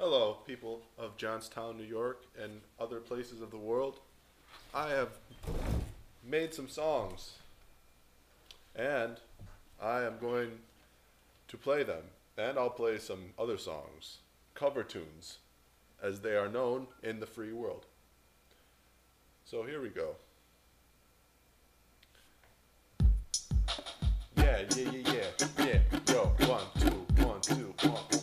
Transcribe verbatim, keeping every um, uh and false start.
Hello, people of Johnstown, New York, and other places of the world. I have made some songs, and I am going to play them. And I'll play some other songs, cover tunes, as they are known in the free world. So here we go. Yeah, yeah, yeah, yeah, yeah. Yo, one, two, one, two, one.